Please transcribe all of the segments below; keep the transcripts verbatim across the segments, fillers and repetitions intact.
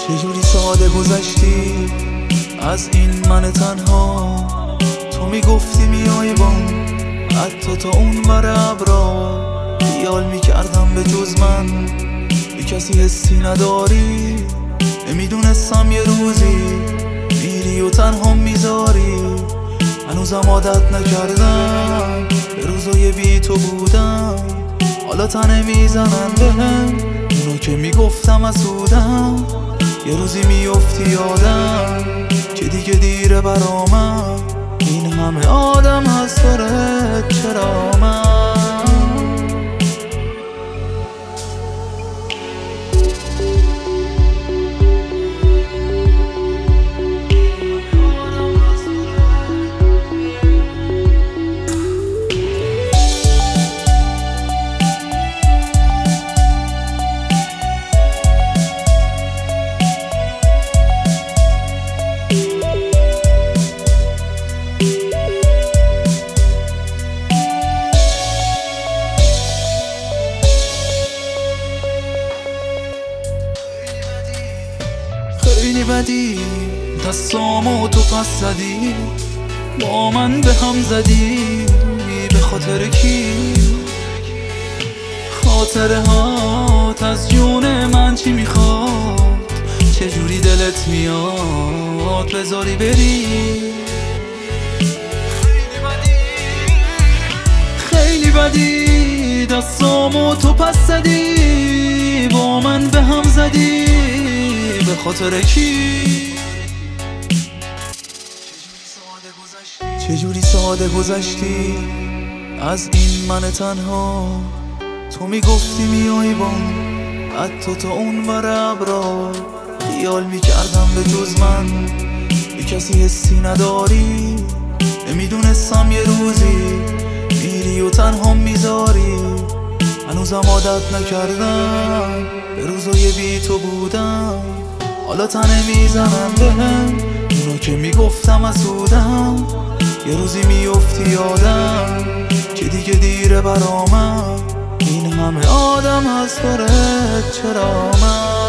چجوری ساده گذشتی از این من تنها. تو میگفتی میای بام حتی تا اون ور ابرا. خیال میکردم به جز من به کسی حسی نداری. نمیدونستم یه روزی میری و تنها میذاری. هنوزم عادت نکردم به روزای بی تو بودم. حالا تنه میزنن بهم اونو که میگفتم حسودم. یه روزی میفتی یادم که دیگه دیره برامم. این همه آدم هست داره چرا من؟ خیلی بدی دستامو تو پس زدی. با من به هم زدی به خاطر کی؟ خاطره هات از جون من چی میخواد؟ چجوری دلت میاد بذاری بری؟ خیلی بدی خیلی بدی دستامو تو پس زدی. با من به هم زدی به خاطر کی؟ چجوری ساده گذشتی از این من تنها. تو میگفتی میای بام حتی تا اون ور ابرا. خیال میکردم به جز من به کسی حسی نداری. نمیدونستم یه روزی میری و تنها میذاری. هنوزم عادت نکردم به روزای بی تو بودم. حالا تنه میزنم بهم اونو که میگفتم حسودم. یه روزی میفتی یادم که دیگه دیره برامم. این همه آدم هست داره چرا من؟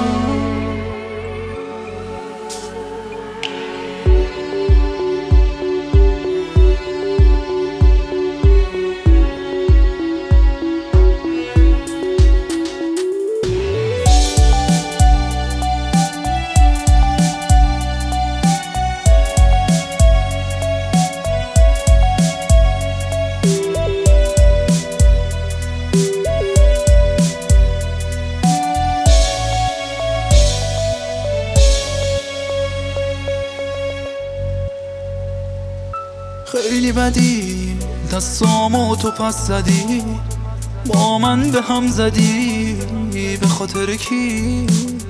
خیلی بدی دستامو تو پس زدی. با من به هم زدی به خاطر کی؟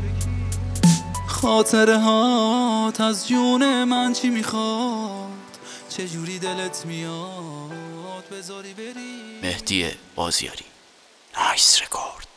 خاطره هات از جون من چی میخواد؟ چجوری دلت میاد بذاری بری؟ مهدی بازیاری، نایس رکورد.